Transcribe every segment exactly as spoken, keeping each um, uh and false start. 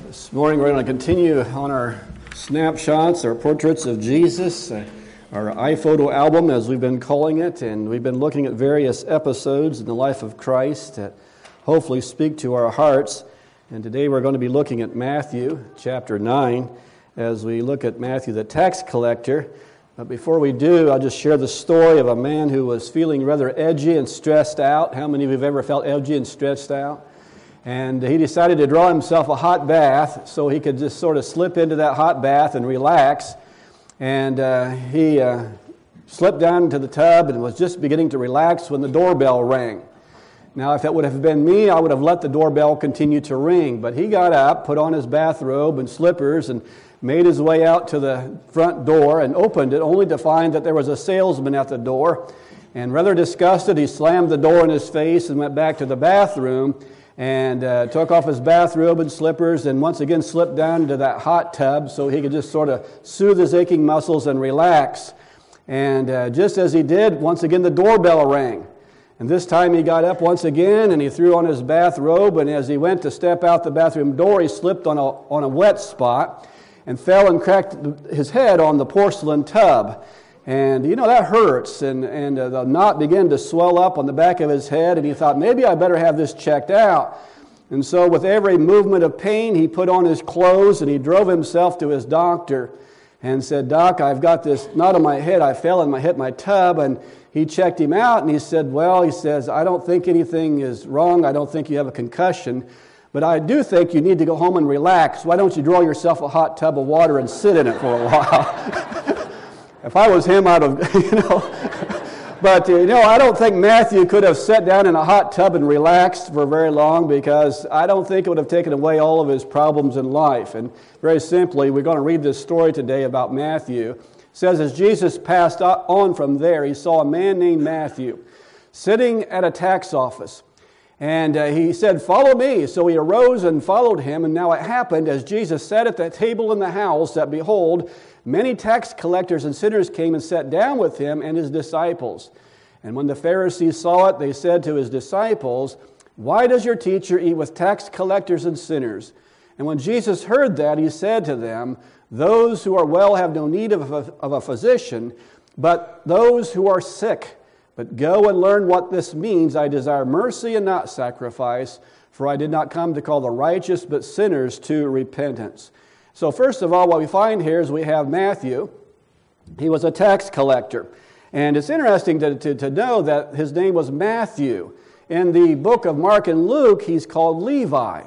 This morning we're going to continue on our snapshots, our portraits of Jesus, uh, our iPhoto album as we've been calling it, and we've been looking at various episodes in the life of Christ that hopefully speak to our hearts. And today we're going to be looking at Matthew chapter nine as we look at Matthew the tax collector. But before we do, I'll just share the story of a man who was feeling rather edgy and stressed out. How many of you have ever felt edgy and stressed out? And he decided to draw himself a hot bath so he could just sort of slip into that hot bath and relax. And uh, he uh, slipped down into the tub and was just beginning to relax when the doorbell rang. Now, if that would have been me, I would have let the doorbell continue to ring. But he got up, put on his bathrobe and slippers, and made his way out to the front door and opened it, only to find that there was a salesman at the door. And rather disgusted, he slammed the door in his face and went back to the bathroom and uh, took off his bathrobe and slippers and once again slipped down into that hot tub so he could just sort of soothe his aching muscles and relax. And uh, just as he did, once again the doorbell rang. And this time he got up once again and he threw on his bathrobe, and as he went to step out the bathroom door, he slipped on a, on a wet spot and fell and cracked his head on the porcelain tub. And, you know, that hurts, and, and uh, the knot began to swell up on the back of his head, and he thought, maybe I better have this checked out. And so with every movement of pain, he put on his clothes, and he drove himself to his doctor and said, Doc, I've got this knot on my head. I fell and I hit my tub. And he checked him out, and he said, well, he says, I don't think anything is wrong. I don't think you have a concussion. But I do think you need to go home and relax. Why don't you draw yourself a hot tub of water and sit in it for a while? If I was him, I'd have, you know. But, you know, I don't think Matthew could have sat down in a hot tub and relaxed for very long, because I don't think it would have taken away all of his problems in life. And very simply, we're going to read this story today about Matthew. It says, as Jesus passed on from there, he saw a man named Matthew sitting at a tax office. And uh, he said, follow me. So he arose and followed him. And now it happened, as Jesus sat at that table in the house, that behold, many tax collectors and sinners came and sat down with him and his disciples. And when the Pharisees saw it, they said to his disciples, why does your teacher eat with tax collectors and sinners? And when Jesus heard that, he said to them, those who are well have no need of a, of a physician, but those who are sick. But go and learn what this means. I desire mercy and not sacrifice, for I did not come to call the righteous, but sinners to repentance. So first of all, what we find here is we have Matthew. He was a tax collector. And it's interesting to, to, to know that his name was Matthew. In the book of Mark and Luke, he's called Levi.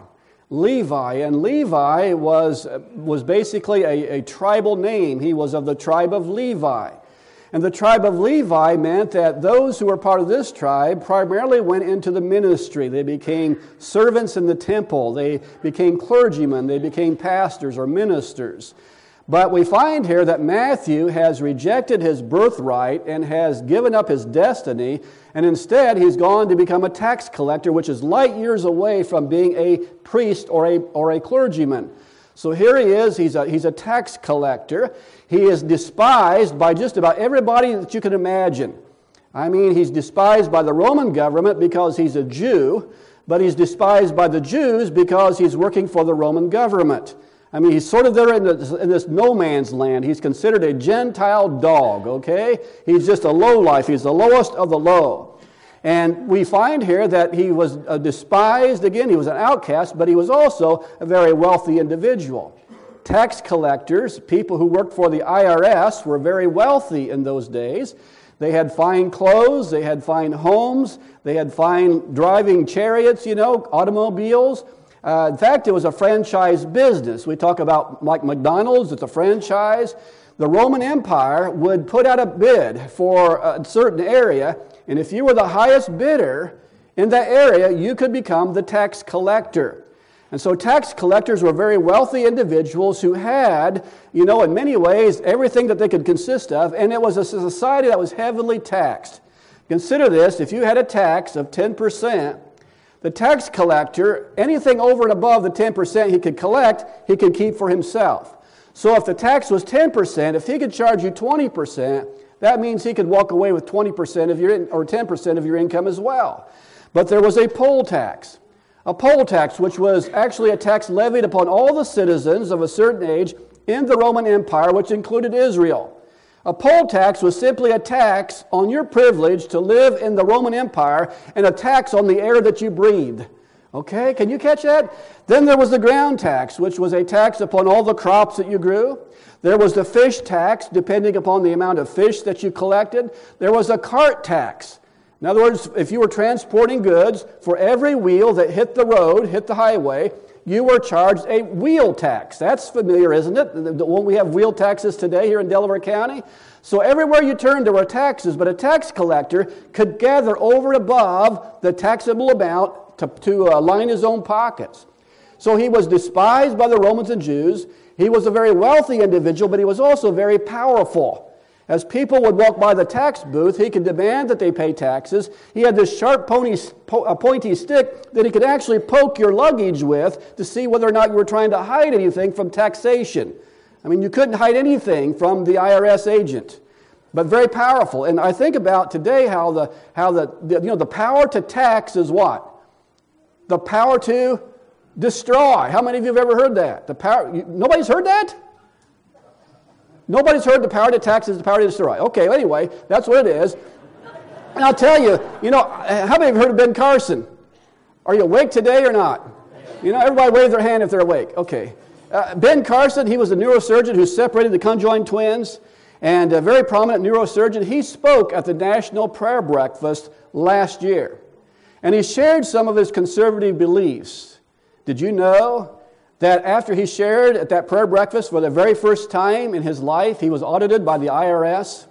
Levi. And Levi was, was basically a, a tribal name. He was of the tribe of Levi. And the tribe of Levi meant that those who were part of this tribe primarily went into the ministry. They became servants in the temple. They became clergymen. They became pastors or ministers. But we find here that Matthew has rejected his birthright and has given up his destiny, and instead he's gone to become a tax collector, which is light years away from being a priest or a, or a clergyman. So here he is, he's a, he's a tax collector. He is despised by just about everybody that you can imagine. I mean, he's despised by the Roman government because he's a Jew, but he's despised by the Jews because he's working for the Roman government. I mean, he's sort of there in this, in this no man's land. He's considered a Gentile dog, okay? He's just a lowlife. He's the lowest of the low. And we find here that he was uh, despised. Again, he was an outcast, but he was also a very wealthy individual. Tax collectors, people who worked for the I R S, were very wealthy in those days. They had fine clothes, they had fine homes, they had fine driving chariots, you know, automobiles. Uh, in fact, it was a franchise business. We talk about like McDonald's, it's a franchise. The Roman Empire would put out a bid for a certain area, and if you were the highest bidder in that area, you could become the tax collector. And so tax collectors were very wealthy individuals who had, you know, in many ways, everything that they could consist of, and it was a society that was heavily taxed. Consider this, if you had a tax of ten percent, the tax collector, anything over and above the ten percent he could collect, he could keep for himself. So if the tax was ten percent, if he could charge you twenty percent, that means he could walk away with twenty percent of your, or ten percent of your income as well. But there was a poll tax. A poll tax, which was actually a tax levied upon all the citizens of a certain age in the Roman Empire, which included Israel. A poll tax was simply a tax on your privilege to live in the Roman Empire and a tax on the air that you breathed. Okay, can you catch that? Then there was the ground tax, which was a tax upon all the crops that you grew. There was the fish tax, depending upon the amount of fish that you collected. There was a cart tax. In other words, if you were transporting goods, for every wheel that hit the road, hit the highway, you were charged a wheel tax. That's familiar, isn't it? Won't we have wheel taxes today here in Delaware County? So everywhere you turned, there were taxes, but a tax collector could gather over and above the taxable amount to, to uh, line his own pockets. So he was despised by the Romans and Jews. He was a very wealthy individual, but he was also very powerful. As people would walk by the tax booth, he could demand that they pay taxes. He had this sharp pony, po- pointy stick that he could actually poke your luggage with to see whether or not you were trying to hide anything from taxation. I mean, you couldn't hide anything from the I R S agent, but very powerful. And I think about today how the how the, the you know the power to tax is what? The power to destroy. How many of you have ever heard that? The power. You, nobody's heard that? Nobody's heard the power to tax is the power to destroy. Okay, well, anyway, that's what it is. And I'll tell you, you know, how many have heard of Ben Carson? Are you awake today or not? You know, everybody wave their hand if they're awake. Okay. Uh, Ben Carson, he was a neurosurgeon who separated the conjoined twins, and a very prominent neurosurgeon. He spoke at the National Prayer Breakfast last year, and he shared some of his conservative beliefs. Did you know that after he shared at that prayer breakfast for the very first time in his life, he was audited by the I R S?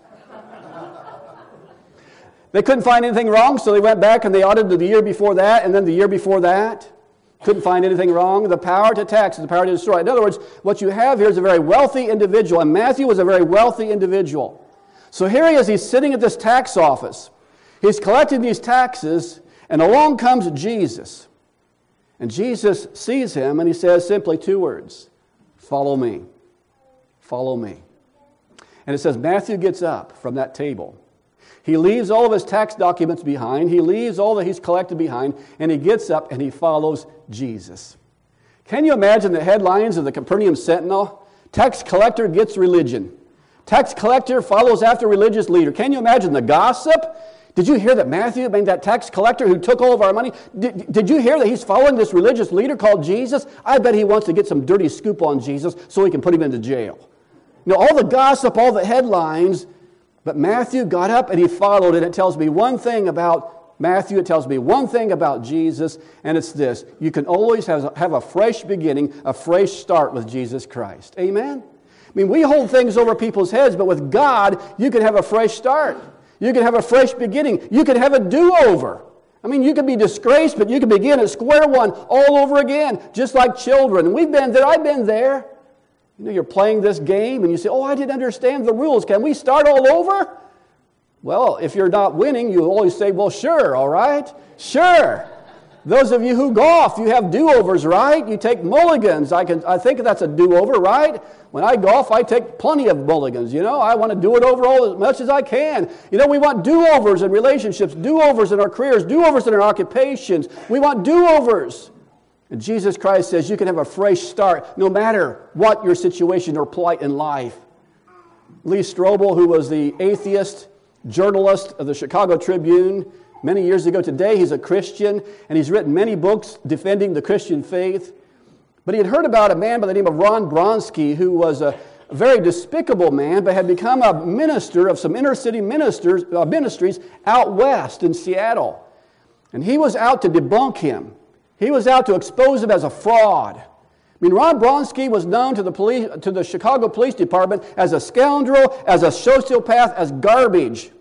They couldn't find anything wrong, so they went back and they audited the year before that, and then the year before that. Couldn't find anything wrong. The power to tax is the power to destroy. In other words, what you have here is a very wealthy individual, and Matthew was a very wealthy individual. So here he is, he's sitting at this tax office. He's collecting these taxes, and along comes Jesus. And Jesus sees him and he says simply two words, follow me, follow me. And it says Matthew gets up from that table. He leaves all of his tax documents behind. He leaves all that he's collected behind, and he gets up and he follows Jesus. Can you imagine the headlines of the Capernaum Sentinel? Tax collector gets religion. Tax collector follows after religious leader. Can you imagine the gossip? Did you hear that Matthew, I mean, that tax collector who took all of our money, did, did you hear that he's following this religious leader called Jesus? I bet he wants to get some dirty scoop on Jesus so he can put him into jail. You know, all the gossip, all the headlines, but Matthew got up and he followed, and it tells me one thing about Matthew, it tells me one thing about Jesus, and it's this: you can always have, have a fresh beginning, a fresh start with Jesus Christ. Amen? I mean, we hold things over people's heads, but with God, you can have a fresh start. You can have a fresh beginning. You can have a do-over. I mean, you can be disgraced, but you can begin at square one all over again, just like children. And we've been there. I've been there. You know, you're playing this game, and you say, oh, I didn't understand the rules. Can we start all over? Well, if you're not winning, you always say, well, sure, all right? Sure. Those of you who golf, you have do-overs, right? You take mulligans. I can, I think that's a do-over, right? When I golf, I take plenty of mulligans, you know. I want to do it over all as much as I can. You know, we want do-overs in relationships, do-overs in our careers, do-overs in our occupations. We want do-overs. And Jesus Christ says you can have a fresh start no matter what your situation or plight in life. Lee Strobel, who was the atheist journalist of the Chicago Tribune many years ago, today he's a Christian, and he's written many books defending the Christian faith. But he had heard about a man by the name of Ron Bronski, who was a very despicable man, but had become a minister of some inner city ministers, uh, ministries out west in Seattle. And he was out to debunk him. He was out to expose him as a fraud. I mean, Ron Bronski was known to the police, to the Chicago Police Department as a scoundrel, as a sociopath, as garbage.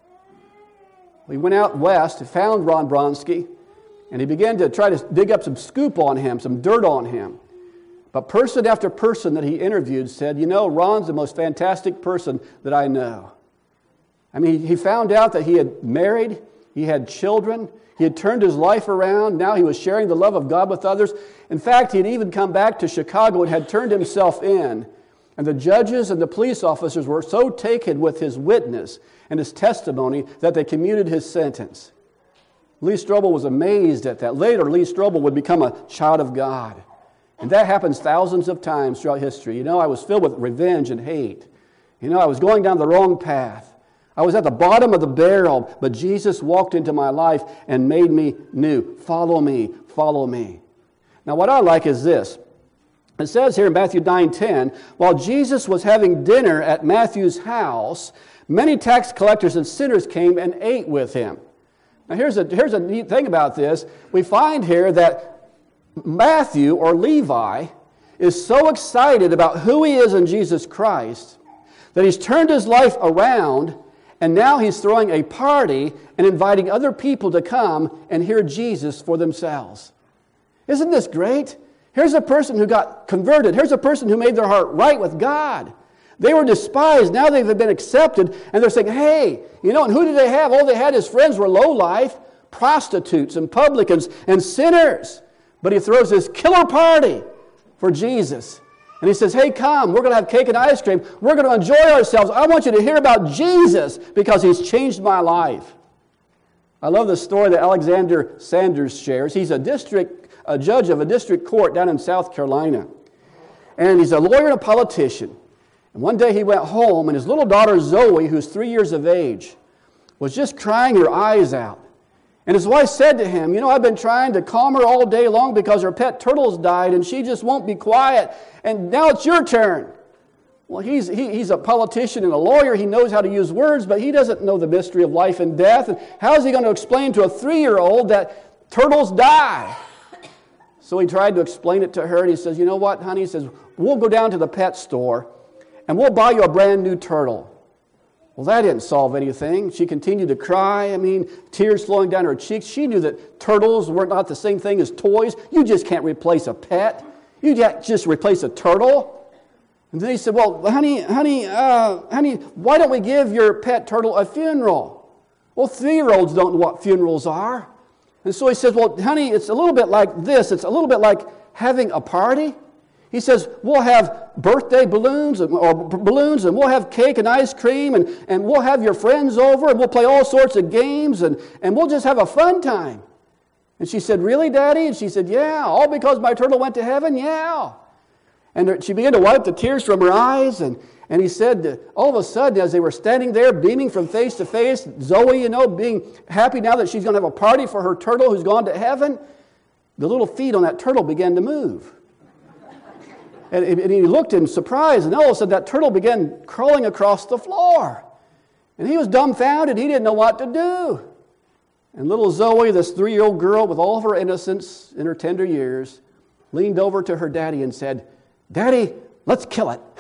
We went out west and found Ron Bronski, and he began to try to dig up some scoop on him, some dirt on him. But person after person that he interviewed said, you know, Ron's the most fantastic person that I know. I mean, he found out that he had married, he had children, he had turned his life around. Now he was sharing the love of God with others. In fact, he had even come back to Chicago and had turned himself in. And the judges and the police officers were so taken with his witness and his testimony that they commuted his sentence. Lee Strobel was amazed at that. Later, Lee Strobel would become a child of God. And that happens thousands of times throughout history. You know, I was filled with revenge and hate. You know, I was going down the wrong path. I was at the bottom of the barrel, but Jesus walked into my life and made me new. Follow me, follow me. Now, what I like is this. It says here in Matthew nine ten, while Jesus was having dinner at Matthew's house, many tax collectors and sinners came and ate with him. Now, here's a, here's a neat thing about this. We find here that Matthew, or Levi, is so excited about who he is in Jesus Christ that he's turned his life around, and now he's throwing a party and inviting other people to come and hear Jesus for themselves. Isn't this great? Here's a person who got converted. Here's a person who made their heart right with God. They were despised. Now they've been accepted. And they're saying, hey, you know, and who did they have? All they had as friends were lowlife, prostitutes and publicans and sinners. But he throws this killer party for Jesus. And he says, hey, come, we're going to have cake and ice cream. We're going to enjoy ourselves. I want you to hear about Jesus because he's changed my life. I love the story that Alexander Sanders shares. He's a district a judge of a district court down in South Carolina. And he's a lawyer and a politician. And one day he went home, and his little daughter Zoe, who's three years of age, was just crying her eyes out. And his wife said to him, you know, I've been trying to calm her all day long because her pet turtles died, and she just won't be quiet. And now it's your turn. Well, he's, he, he's a politician and a lawyer. He knows how to use words, but he doesn't know the mystery of life and death. And how is he going to explain to a three-year-old that turtles die? So he tried to explain it to her, and he says, you know what, honey? He says, we'll go down to the pet store, and we'll buy you a brand new turtle. Well, that didn't solve anything. She continued to cry. I mean, tears flowing down her cheeks. She knew that turtles were not the same thing as toys. You just can't replace a pet. You can't just replace a turtle. And then he said, well, honey, honey, uh, honey, why don't we give your pet turtle a funeral? Well, three-year-olds don't know what funerals are. And so he says, well, honey, it's a little bit like this. It's a little bit like having a party. He says, we'll have birthday balloons or balloons, and we'll have cake and ice cream, and, and we'll have your friends over, and we'll play all sorts of games, and, and we'll just have a fun time. And she said, really, Daddy? And she said, yeah, all because my turtle went to heaven? Yeah. And she began to wipe the tears from her eyes, and And he said, all of a sudden, as they were standing there, beaming from face to face, Zoe, you know, being happy now that she's going to have a party for her turtle who's gone to heaven, the little feet on that turtle began to move. and, and he looked in surprise, and all of a sudden that turtle began crawling across the floor. And he was dumbfounded. He didn't know what to do. And little Zoe, this three-year-old girl with all of her innocence in her tender years, leaned over to her daddy and said, Daddy, let's kill it.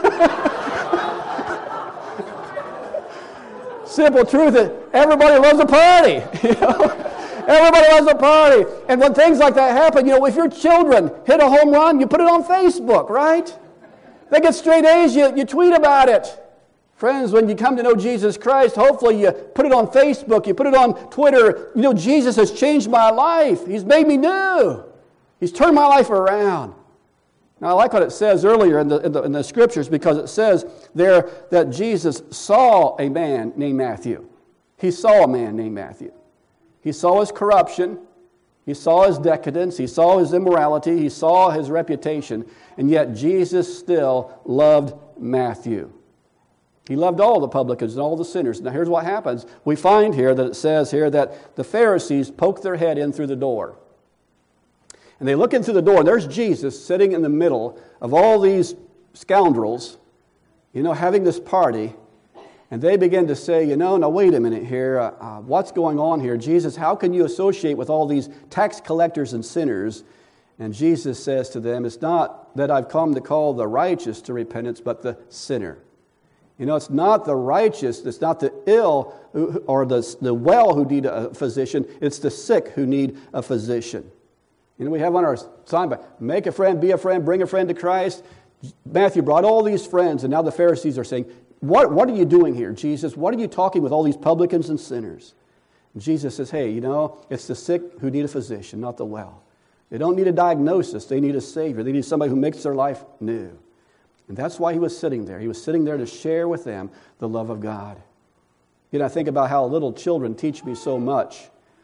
Simple truth is everybody loves a party. You know? Everybody loves a party. And when things like that happen, you know, if your children hit a home run, you put it on Facebook, right? They get straight A's, you, you tweet about it. Friends, when you come to know Jesus Christ, hopefully you put it on Facebook, you put it on Twitter. You know, Jesus has changed my life. He's made me new. He's turned my life around. Now, I like what it says earlier in the, in the, in the Scriptures, because it says there that Jesus saw a man named Matthew. He saw a man named Matthew. He saw his corruption. He saw his decadence. He saw his immorality. He saw his reputation. And yet Jesus still loved Matthew. He loved all the publicans and all the sinners. Now, here's what happens. We find here that it says here that the Pharisees poked their head in through the door. And they look in through the door, and there's Jesus sitting in the middle of all these scoundrels, you know, having this party. And they begin to say, you know, now wait a minute here. Uh, uh, what's going on here? Jesus, how can you associate with all these tax collectors and sinners? And Jesus says to them, it's not that I've come to call the righteous to repentance, but the sinner. You know, it's not the righteous, it's not the ill or the, the well who need a physician. It's the sick who need a physician. You know, we have on our sign, make a friend, be a friend, bring a friend to Christ. Matthew brought all these friends, and now the Pharisees are saying, what, what are you doing here, Jesus? What are you talking with all these publicans and sinners? And Jesus says, hey, you know, it's the sick who need a physician, not the well. They don't need a diagnosis. They need a Savior. They need somebody who makes their life new. And that's why he was sitting there. He was sitting there to share with them the love of God. You know, I think about how little children teach me so much.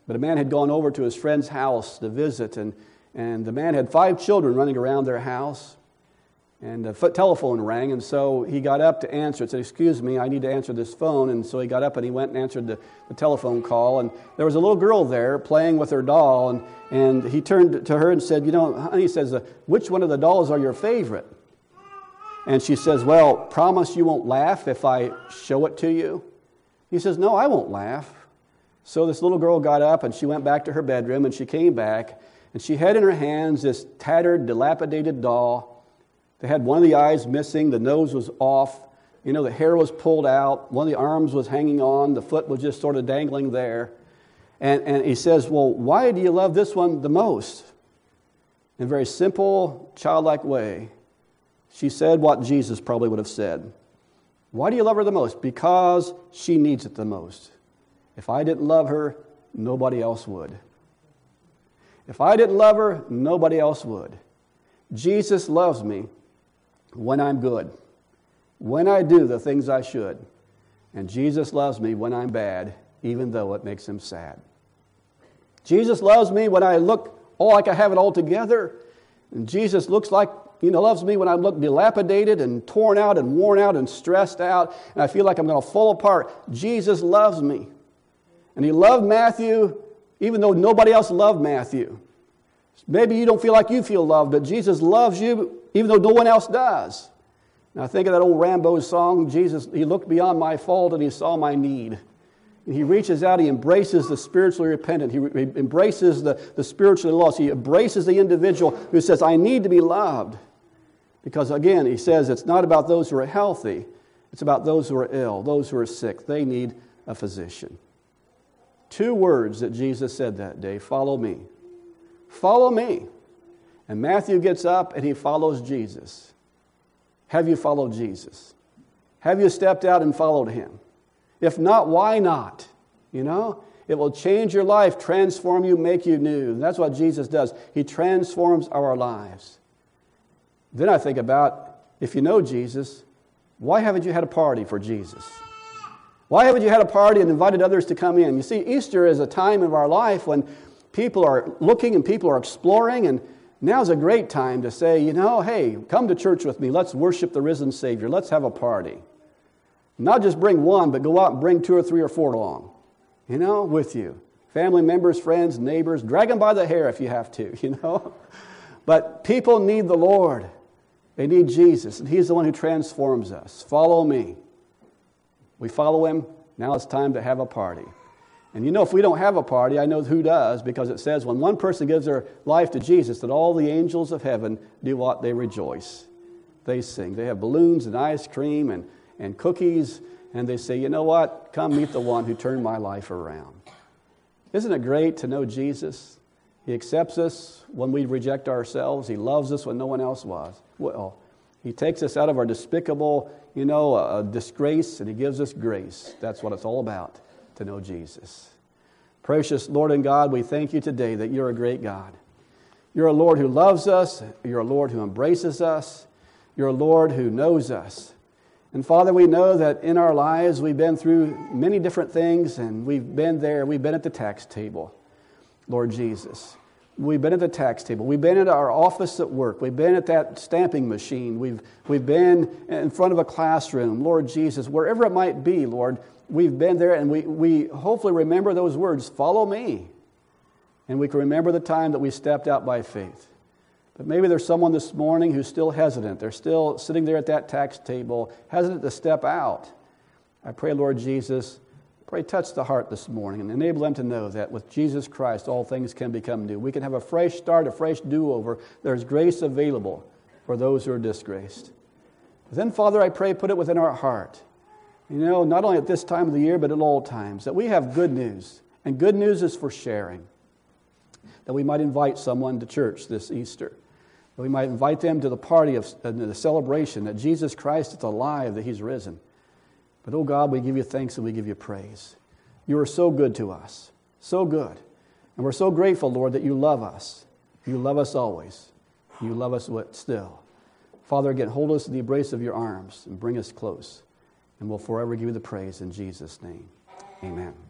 But a man had gone over to his friend's house to visit, and, and the man had five children running around their house. And the telephone rang, and so he got up to answer it. Said, "Excuse me, I need to answer this phone." And so he got up and he went and answered the, the telephone call. And there was a little girl there playing with her doll. And, and he turned to her and said, "You know, honey," he says, "which one of the dolls are your favorite?" And she says, "Well, promise you won't laugh if I show it to you." He says, "No, I won't laugh." So this little girl got up and she went back to her bedroom, and she came back and she had in her hands this tattered, dilapidated doll. They had one of the eyes missing, the nose was off, you know, the hair was pulled out, one of the arms was hanging on, the foot was just sort of dangling there. And, and he says, "Well, why do you love this one the most?" In a very simple, childlike way, she said what Jesus probably would have said. "Why do you love her the most?" "Because she needs it the most. If I didn't love her, nobody else would. If I didn't love her, nobody else would. Jesus loves me when I'm good, when I do the things I should. And Jesus loves me when I'm bad, even though it makes him sad. Jesus loves me when I look oh, like I have it all together. And Jesus looks like, you know, loves me when I look dilapidated and torn out and worn out and stressed out, and I feel like I'm going to fall apart. Jesus loves me. And he loved Matthew even though nobody else loved Matthew. Maybe you don't feel like you feel loved, but Jesus loves you even though no one else does. Now I think of that old Rambo song, Jesus, he looked beyond my fault and he saw my need. And he reaches out, he embraces the spiritually repentant, he, re- he embraces the, the spiritually lost, he embraces the individual who says, I need to be loved. Because again, he says it's not about those who are healthy, it's about those who are ill, those who are sick. They need a physician. Two words that Jesus said that day, follow me. Follow me. And Matthew gets up and he follows Jesus. Have you followed Jesus? Have you stepped out and followed him? If not, why not? You know, it will change your life, transform you, make you new. And that's what Jesus does. He transforms our lives. Then I think about, if you know Jesus, why haven't you had a party for Jesus? Why haven't you had a party and invited others to come in? You see, Easter is a time of our life when people are looking and people are exploring, and now's a great time to say, you know, hey, come to church with me. Let's worship the risen Savior. Let's have a party. Not just bring one, but go out and bring two or three or four along, you know, with you. Family members, friends, neighbors, drag them by the hair if you have to, you know. But people need the Lord. They need Jesus, and he's the one who transforms us. Follow me. We follow him. Now it's time to have a party. And you know, if we don't have a party, I know who does, because it says when one person gives their life to Jesus, that all the angels of heaven do what? They rejoice. They sing. They have balloons and ice cream and, and cookies, and they say, you know what? Come meet the one who turned my life around. Isn't it great to know Jesus? He accepts us when we reject ourselves. He loves us when no one else was. Well, he takes us out of our despicable, you know, uh, disgrace, and he gives us grace. That's what it's all about, to know Jesus. Precious Lord and God, we thank you today that you're a great God. You're a Lord who loves us. You're a Lord who embraces us. You're a Lord who knows us. And Father, we know that in our lives we've been through many different things, and we've been there. We've been at the tax table, Lord Jesus. We've been at the tax table. We've been at our office at work. We've been at that stamping machine. We've, we've been in front of a classroom. Lord Jesus, wherever it might be, Lord, we've been there, and we, we hopefully remember those words, follow me. And we can remember the time that we stepped out by faith. But maybe there's someone this morning who's still hesitant. They're still sitting there at that tax table, hesitant to step out. I pray, Lord Jesus, pray touch the heart this morning and enable them to know that with Jesus Christ, all things can become new. We can have a fresh start, a fresh do-over. There's grace available for those who are disgraced. But then, Father, I pray, put it within our heart. You know, not only at this time of the year, but at all times, that we have good news. And good news is for sharing. That we might invite someone to church this Easter. That we might invite them to the party of uh, the celebration that Jesus Christ is alive, that he's risen. But, oh God, we give you thanks and we give you praise. You are so good to us. So good. And we're so grateful, Lord, that you love us. You love us always. You love us still. Father, again, hold us in the embrace of your arms and bring us close. And we'll forever give you the praise in Jesus' name. Amen.